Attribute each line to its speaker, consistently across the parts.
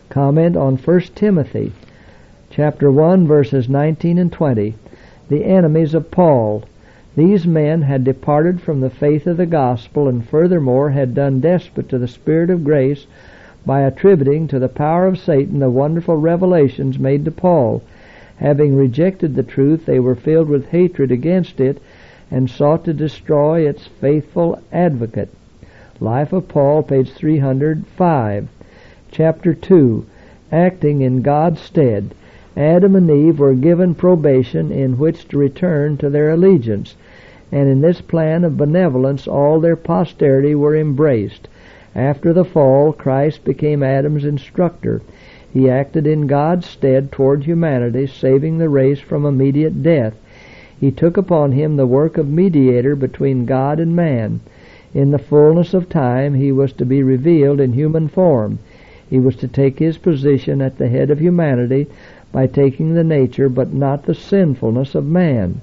Speaker 1: Comment on 1 Timothy, chapter 1, verses 19 and 20. The enemies of Paul. These men had departed from the faith of the gospel, and furthermore had done despite to the Spirit of grace by attributing to the power of Satan the wonderful revelations made to Paul. Having rejected the truth, they were filled with hatred against it, and sought to destroy its faithful advocate. Life of Paul, page 305. Chapter 2, Acting in God's Stead. Adam and Eve were given probation in which to return to their allegiance, and in this plan of benevolence all their posterity were embraced. After the fall, Christ became Adam's instructor. He acted in God's stead toward humanity, saving the race from immediate death. He took upon him the work of mediator between God and man. In the fullness of time, he was to be revealed in human form. He was to take his position at the head of humanity by taking the nature but not the sinfulness of man.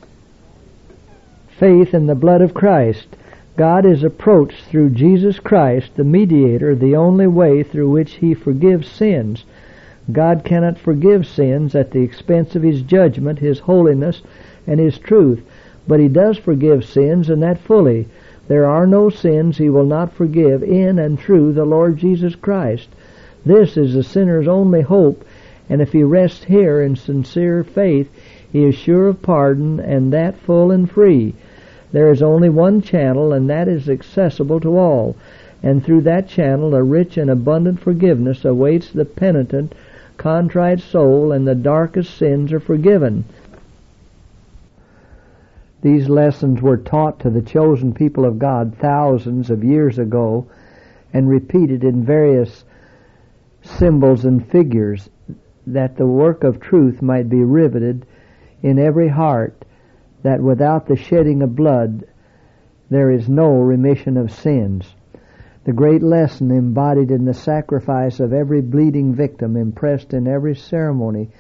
Speaker 1: Faith in the blood of Christ. God is approached through Jesus Christ, the mediator, the only way through which he forgives sins. God cannot forgive sins at the expense of his judgment, his holiness, and his truth, but he does forgive sins, and that fully. There are no sins he will not forgive in and through the Lord Jesus Christ. This is the sinner's only hope, and if he rests here in sincere faith, he is sure of pardon, and that full and free. There is only one channel, and that is accessible to all, and through that channel a rich and abundant forgiveness awaits the penitent, contrite soul, and the darkest sins are forgiven. These lessons were taught to the chosen people of God thousands of years ago and repeated in various symbols and figures, that the work of truth might be riveted in every heart, that without the shedding of blood there is no remission of sins. The great lesson embodied in the sacrifice of every bleeding victim, impressed in every ceremony,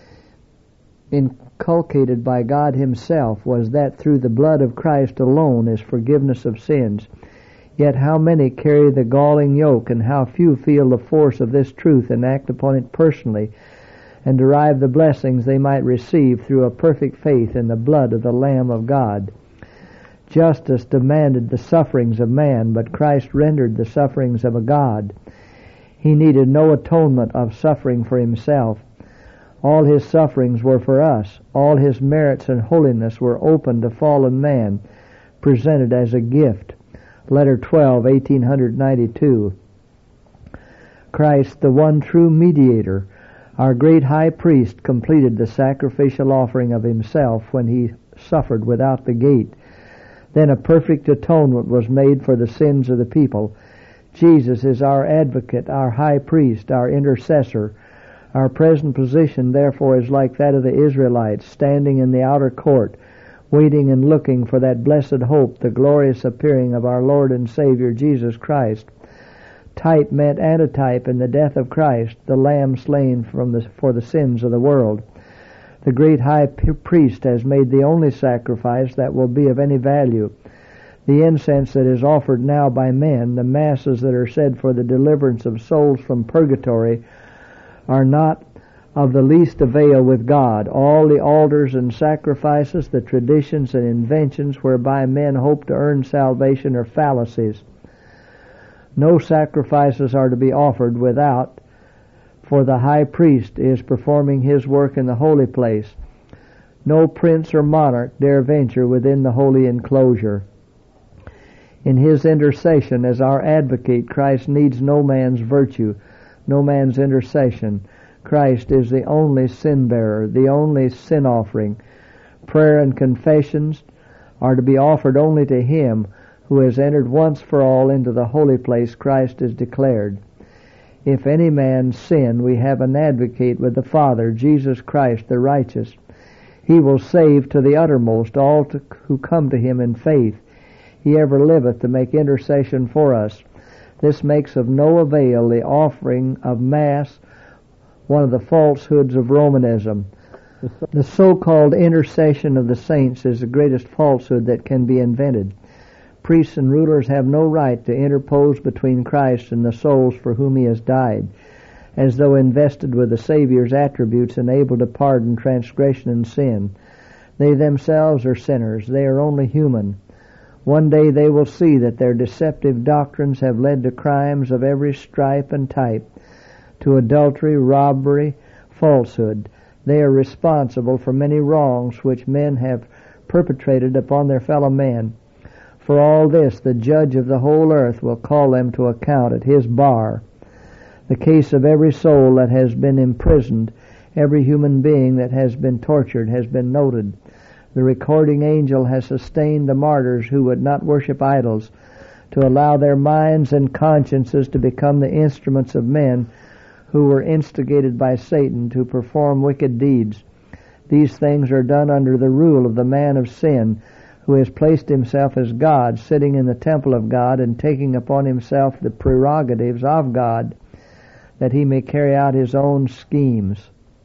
Speaker 1: inculcated by God himself, was that through the blood of Christ alone is forgiveness of sins. Yet how many carry the galling yoke, and how few feel the force of this truth and act upon it personally, and derive the blessings they might receive through a perfect faith in the blood of the Lamb of God. Justice demanded the sufferings of man, but Christ rendered the sufferings of a God. He needed no atonement of suffering for himself. All his sufferings were for us. All his merits and holiness were open to fallen man, presented as a gift. Letter 12, 1892. Christ, the one true mediator, our great high priest, completed the sacrificial offering of himself when he suffered without the gate. Then a perfect atonement was made for the sins of the people. Jesus is our advocate, our high priest, our intercessor. Our present position, therefore, is like that of the Israelites, standing in the outer court, waiting and looking for that blessed hope, the glorious appearing of our Lord and Savior Jesus Christ. Type met antitype in the death of Christ, the Lamb slain for the sins of the world. The great high priest has made the only sacrifice that will be of any value. The incense that is offered now by men, the masses that are said for the deliverance of souls from purgatory, are not of the least avail with God. All the altars and sacrifices, the traditions and inventions whereby men hope to earn salvation are fallacies. No sacrifices are to be offered without, for the high priest is performing his work in the holy place. No prince or monarch dare venture within the holy enclosure. In his intercession as our advocate, Christ needs no man's virtue, no man's intercession. Christ is the only sin bearer, the only sin offering. Prayer and confessions are to be offered only to him who has entered once for all into the holy place Christ is declared. If any man sin, we have an advocate with the Father, Jesus Christ the righteous. He will save to the uttermost all who come to him in faith. He ever liveth to make intercession for us. This makes of no avail the offering of Mass, one of the falsehoods of Romanism. The so-called intercession of the saints is the greatest falsehood that can be invented. Priests and rulers have no right to interpose between Christ and the souls for whom he has died. as though invested with the Savior's attributes and able to pardon transgression and sin. They themselves are sinners. They are only human. One day they will see that their deceptive doctrines have led to crimes of every stripe and type, to adultery, robbery, falsehood. They are responsible for many wrongs which men have perpetrated upon their fellow men. For all this, the judge of the whole earth will call them to account at his bar. The case of every soul that has been imprisoned, every human being that has been tortured, has been noted. The recording angel has sustained the martyrs who would not worship idols, to allow their minds and consciences to become the instruments of men who were instigated by Satan to perform wicked deeds. These things are done under the rule of the man of sin, who has placed himself as God, sitting in the temple of God and taking upon himself the prerogatives of God, that he may carry out his own schemes.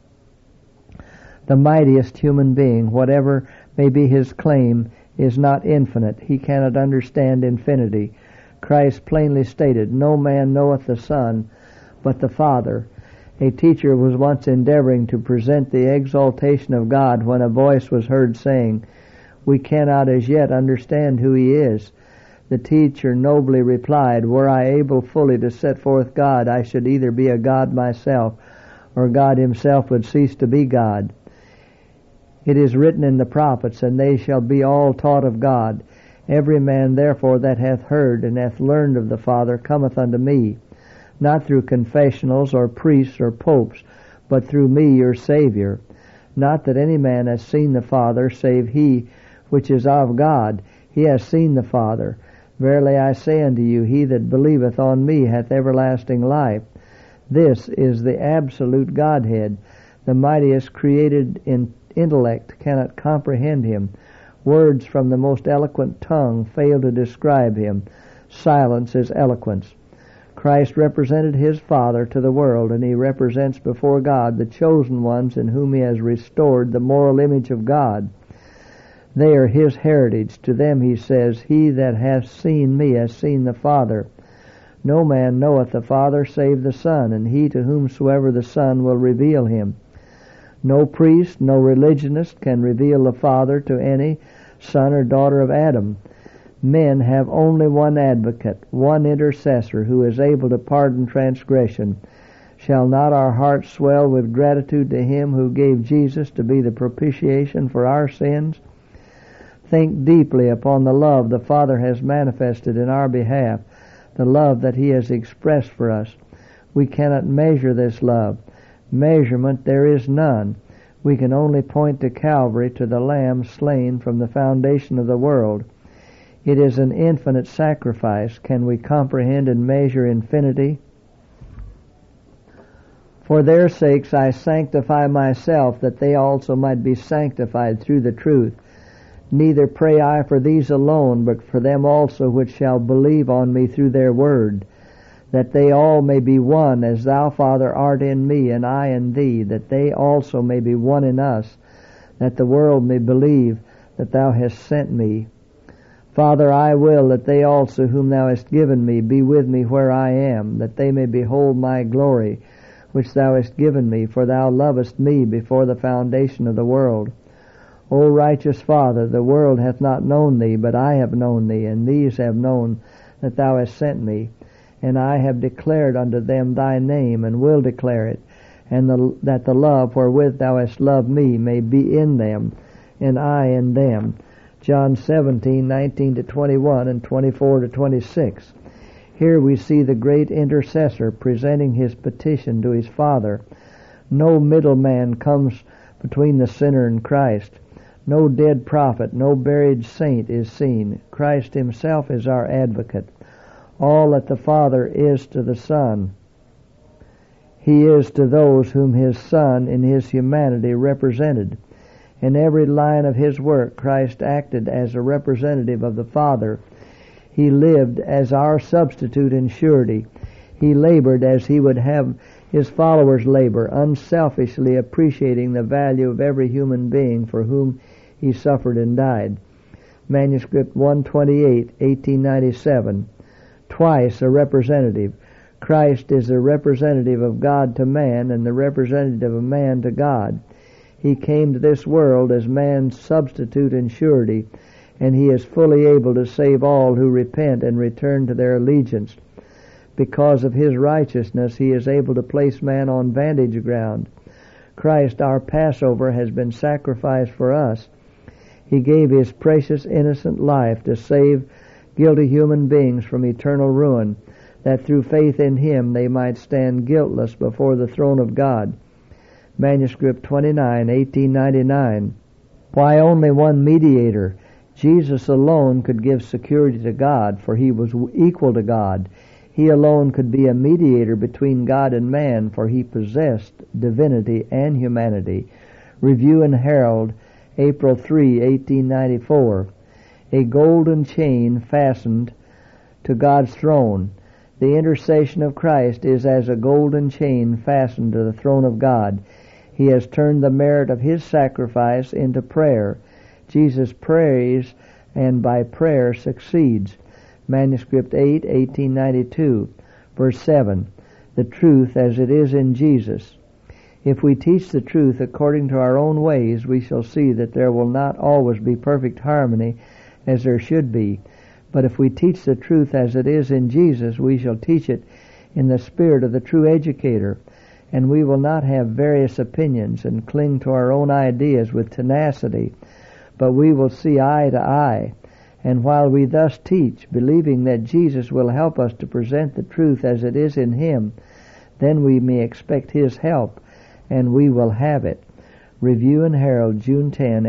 Speaker 1: The mightiest human being, whatever may be his claim, is not infinite. He cannot understand infinity. Christ plainly stated, "No man knoweth the Son, but the Father." A teacher was once endeavoring to present the exaltation of God when a voice was heard saying, "We cannot as yet understand who He is." The teacher nobly replied, "Were I able fully to set forth God, I should either be a God myself, or God Himself would cease to be God. It is written in the prophets, and they shall be all taught of God. Every man therefore that hath heard and hath learned of the Father cometh unto me, not through confessionals or priests or popes, but through me your Savior. Not that any man has seen the Father, save he which is of God. He has seen the Father. Verily I say unto you, he that believeth on me hath everlasting life." This is the absolute Godhead. The mightiest created intellect cannot comprehend Him. Words from the most eloquent tongue fail to describe Him. Silence is eloquence. Christ represented His Father to the world, and He represents before God the chosen ones in whom He has restored the moral image of God. They are His heritage. To them He says, "He that hath seen me has seen the Father. No man knoweth the Father save the Son, and he to whomsoever the Son will reveal Him." No priest, no religionist can reveal the Father to any son or daughter of Adam. Men have only one advocate, one intercessor, who is able to pardon transgression. Shall not our hearts swell with gratitude to Him who gave Jesus to be the propitiation for our sins? Think deeply upon the love the Father has manifested in our behalf, the love that He has expressed for us. We cannot measure this love. Measurement there is none. We can only point to Calvary, to the Lamb slain from the foundation of the world. It is an infinite sacrifice. Can we comprehend and measure infinity? For their sakes I sanctify myself, that they also might be sanctified through the truth. Neither pray I for these alone, but for them also which shall believe on me through their word, that they all may be one, as Thou, Father, art in me, and I in Thee, that they also may be one in us, that the world may believe that Thou hast sent me. Father, I will that they also whom Thou hast given me be with me where I am, that they may behold my glory, which Thou hast given me, for Thou lovest me before the foundation of the world. O righteous Father, the world hath not known Thee, but I have known Thee, and these have known that Thou hast sent me. And I have declared unto them Thy name, and will declare it, and that the love wherewith Thou hast loved me may be in them, and I in them. John 17:19-21 and 24-26. Here we see the great intercessor presenting his petition to his Father. No middleman comes between the sinner and Christ. No dead prophet, no buried saint is seen. Christ Himself is our advocate. All that the Father is to the Son, He is to those whom His Son in His humanity represented. In every line of His work, Christ acted as a representative of the Father. He lived as our substitute and surety. He labored as He would have His followers labor, unselfishly appreciating the value of every human being for whom He suffered and died. Manuscript 128, 1897. Twice a representative. Christ is the representative of God to man and the representative of man to God. He came to this world as man's substitute and surety, and he is fully able to save all who repent and return to their allegiance. Because of his righteousness, he is able to place man on vantage ground. Christ, our Passover, has been sacrificed for us. He gave his precious innocent life to save guilty human beings from eternal ruin, that through faith in him they might stand guiltless before the throne of God. Manuscript 29, 1899. Why only one mediator? Jesus alone could give security to God, for he was equal to God. He alone could be a mediator between God and man, for he possessed divinity and humanity. Review and Herald, April 3, 1894. A golden chain fastened to God's throne. The intercession of Christ is as a golden chain fastened to the throne of God. He has turned the merit of his sacrifice into prayer. Jesus prays and by prayer succeeds. Manuscript 8, 1892, verse 7. The truth as it is in Jesus. If we teach the truth according to our own ways, we shall see that there will not always be perfect harmony as there should be. But if we teach the truth as it is in Jesus, we shall teach it in the spirit of the true educator, and we will not have various opinions and cling to our own ideas with tenacity, but we will see eye to eye. And while we thus teach, believing that Jesus will help us to present the truth as it is in him, then we may expect his help, and we will have it. Review and Herald, June 10,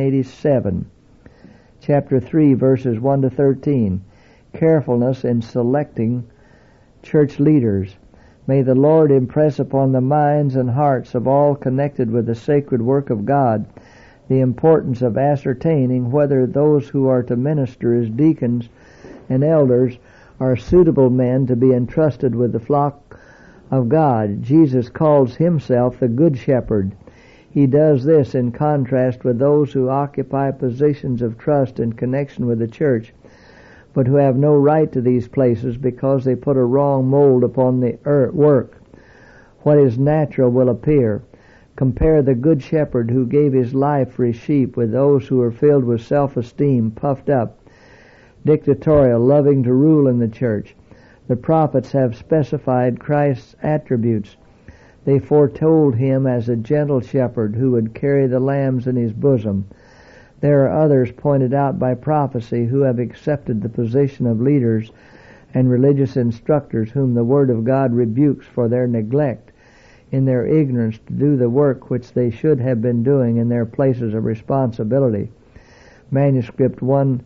Speaker 1: 1887. Chapter 3, verses 1 to 13. Carefulness in selecting church leaders. May the Lord impress upon the minds and hearts of all connected with the sacred work of God the importance of ascertaining whether those who are to minister as deacons and elders are suitable men to be entrusted with the flock of God. Jesus calls himself the Good Shepherd. He does this in contrast with those who occupy positions of trust in connection with the church, but who have no right to these places because they put a wrong mold upon the work. What is natural will appear. Compare the Good Shepherd who gave his life for his sheep with those who are filled with self-esteem, puffed up, dictatorial, loving to rule in the church. The prophets have specified Christ's attributes. They foretold him as a gentle shepherd who would carry the lambs in his bosom. There are others pointed out by prophecy who have accepted the position of leaders and religious instructors whom the Word of God rebukes for their neglect in their ignorance to do the work which they should have been doing in their places of responsibility. Manuscript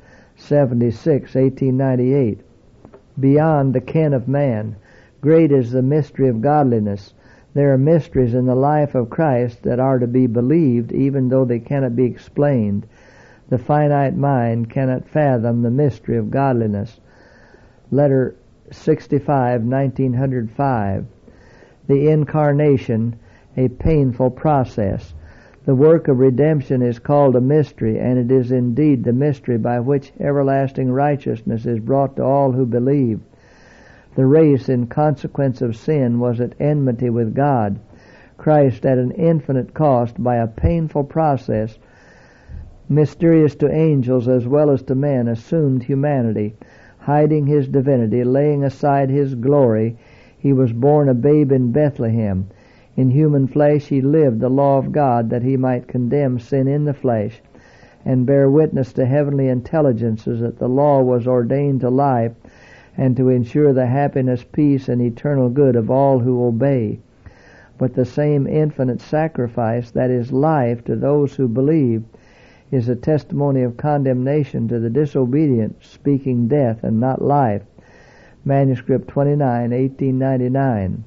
Speaker 1: 176, 1898. Beyond the ken of man, great is the mystery of godliness. There are mysteries in the life of Christ that are to be believed even though they cannot be explained. The finite mind cannot fathom the mystery of godliness. Letter 65, 1905. The Incarnation, a painful process. The work of redemption is called a mystery, and it is indeed the mystery by which everlasting righteousness is brought to all who believe. The race, in consequence of sin, was at enmity with God. Christ, at an infinite cost, by a painful process, mysterious to angels as well as to men, assumed humanity, hiding his divinity, laying aside his glory. He was born a babe in Bethlehem. In human flesh he lived the law of God that he might condemn sin in the flesh and bear witness to heavenly intelligences that the law was ordained to life and to ensure the happiness, peace, and eternal good of all who obey. But the same infinite sacrifice that is life to those who believe is a testimony of condemnation to the disobedient, speaking death and not life. Manuscript 29, 1899.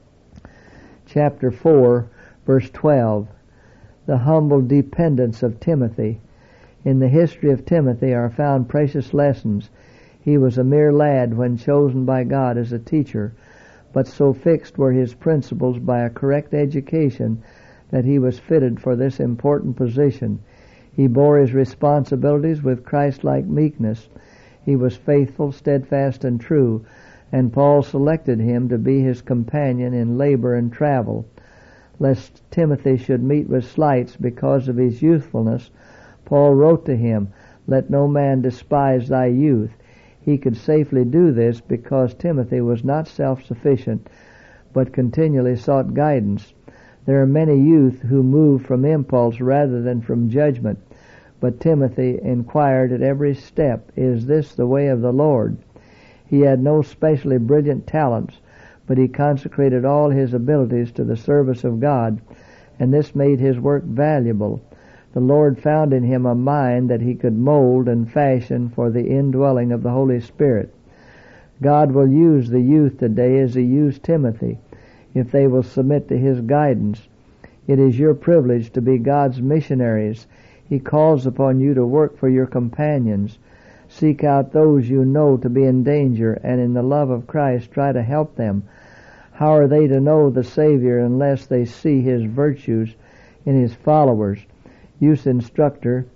Speaker 1: Chapter 4, verse 12. The humble dependence of Timothy. In the history of Timothy are found precious lessons. He was a mere lad when chosen by God as a teacher, but so fixed were his principles by a correct education that he was fitted for this important position. He bore his responsibilities with Christ-like meekness. He was faithful, steadfast, and true, and Paul selected him to be his companion in labor and travel. Lest Timothy should meet with slights because of his youthfulness, Paul wrote to him, "Let no man despise thy youth." He could safely do this because Timothy was not self-sufficient, but continually sought guidance. There are many youth who move from impulse rather than from judgment, but Timothy inquired at every step, "Is this the way of the Lord?" He had no specially brilliant talents, but he consecrated all his abilities to the service of God, and this made his work valuable. The Lord found in him a mind that he could mold and fashion for the indwelling of the Holy Spirit. God will use the youth today as he used Timothy, if they will submit to his guidance. It is your privilege to be God's missionaries. He calls upon you to work for your companions. Seek out those you know to be in danger, and in the love of Christ try to help them. How are they to know the Savior unless they see his virtues in his followers? Youth Instructor,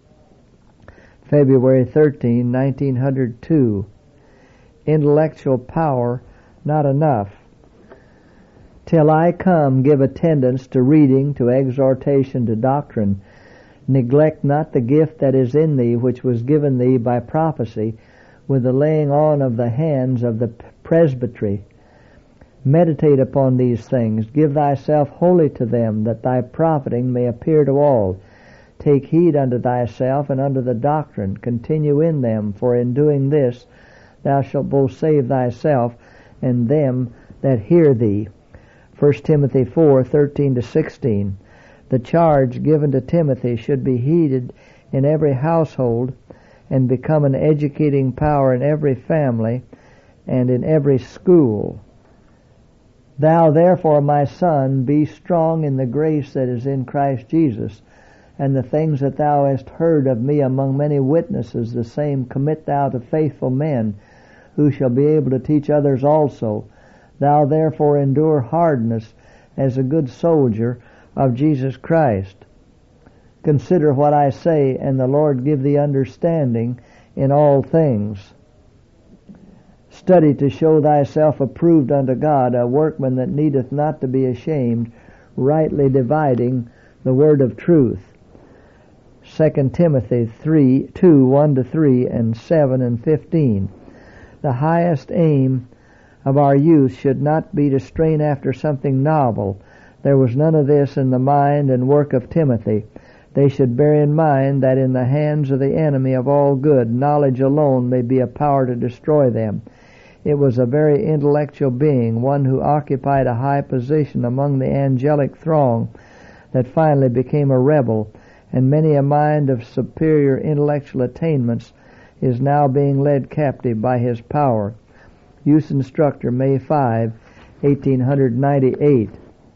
Speaker 1: February 13, 1902. Intellectual power not enough. Till I come, give attendance to reading, to exhortation, to doctrine. Neglect not the gift that is in thee, which was given thee by prophecy, with the laying on of the hands of the presbytery. Meditate upon these things. Give thyself wholly to them, that thy profiting may appear to all. Take heed unto thyself and unto the doctrine. Continue in them, for in doing this thou shalt both save thyself and them that hear thee. 1 Timothy 4:13-16. The charge given to Timothy should be heeded in every household and become an educating power in every family and in every school. Thou therefore, my son, be strong in the grace that is in Christ Jesus, and the things that thou hast heard of me among many witnesses, the same commit thou to faithful men, who shall be able to teach others also. Thou therefore endure hardness as a good soldier of Jesus Christ. Consider what I say, and the Lord give thee understanding in all things. Study to show thyself approved unto God, a workman that needeth not to be ashamed, rightly dividing the word of truth. 2 Timothy 2:1-3 and 7 and 15. The highest aim of our youth should not be to strain after something novel. There was none of this in the mind and work of Timothy. They should bear in mind that in the hands of the enemy of all good, knowledge alone may be a power to destroy them. It was a very intellectual being, one who occupied a high position among the angelic throng, that finally became a rebel, and many a mind of superior intellectual attainments is now being led captive by his power. Youth Instructor, May 5, 1898.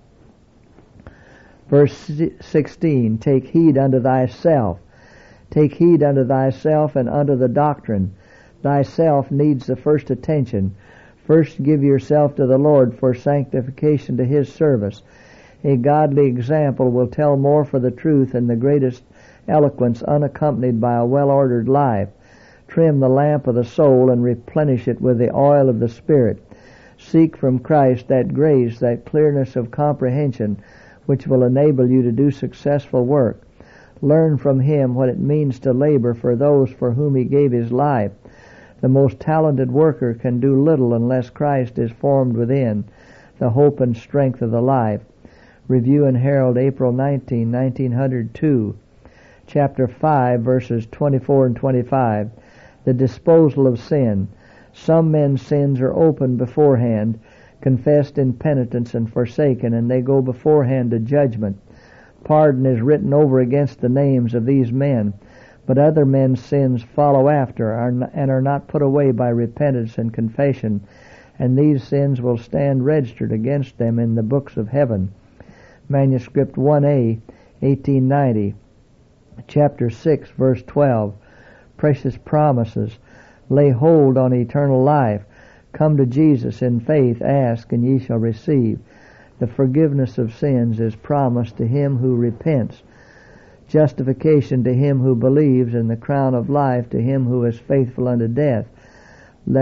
Speaker 1: Verse 16, take heed unto thyself. Take heed unto thyself and unto the doctrine. Thyself needs the first attention. First give yourself to the Lord for sanctification to his service. A godly example will tell more for the truth and the greatest eloquence unaccompanied by a well-ordered life. Trim the lamp of the soul and replenish it with the oil of the Spirit. Seek from Christ that grace, that clearness of comprehension, which will enable you to do successful work. Learn from him what it means to labor for those for whom he gave his life. The most talented worker can do little unless Christ is formed within, the hope and strength of the life. Review and Herald, April 19, 1902. Chapter 5, verses 24 and 25. The disposal of sin. Some men's sins are open beforehand, confessed in penitence and forsaken, and they go beforehand to judgment. Pardon is written over against the names of these men, but other men's sins follow after and are not put away by repentance and confession, and these sins will stand registered against them in the books of heaven. Manuscript 1A, 1890. Chapter 6, verse 12. Precious promises. Lay hold on eternal life. Come to Jesus in faith, ask, and ye shall receive. The forgiveness of sins is promised to him who repents, justification to him who believes, and the crown of life to him who is faithful unto death. Letter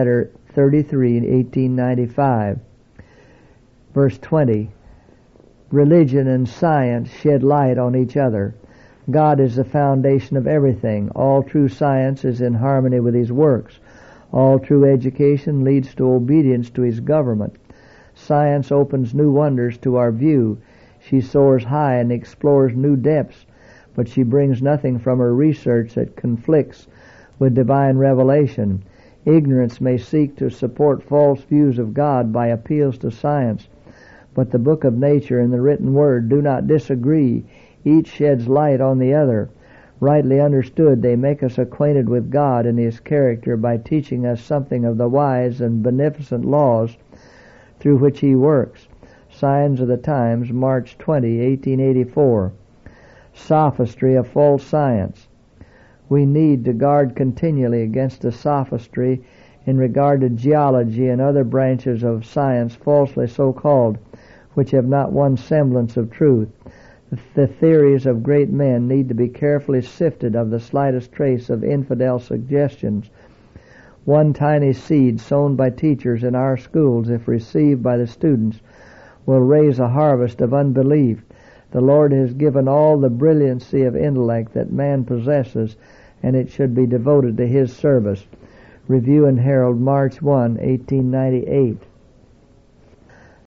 Speaker 1: 33, 1895. Verse 20, religion and science shed light on each other. God is the foundation of everything. All true science is in harmony with His works. All true education leads to obedience to His government. Science opens new wonders to our view. She soars high and explores new depths, but she brings nothing from her research that conflicts with divine revelation. Ignorance may seek to support false views of God by appeals to science, but the book of nature and the written word do not disagree. Each sheds light on the other. Rightly understood, they make us acquainted with God and His character by teaching us something of the wise and beneficent laws through which He works. Signs of the Times, March 20, 1884. Sophistry of false science. We need to guard continually against the sophistry in regard to geology and other branches of science falsely so called, which have not one semblance of truth. The theories of great men need to be carefully sifted of the slightest trace of infidel suggestions. One tiny seed sown by teachers in our schools, if received by the students, will raise a harvest of unbelief. The Lord has given all the brilliancy of intellect that man possesses, and it should be devoted to His service. Review and Herald, March 1, 1898.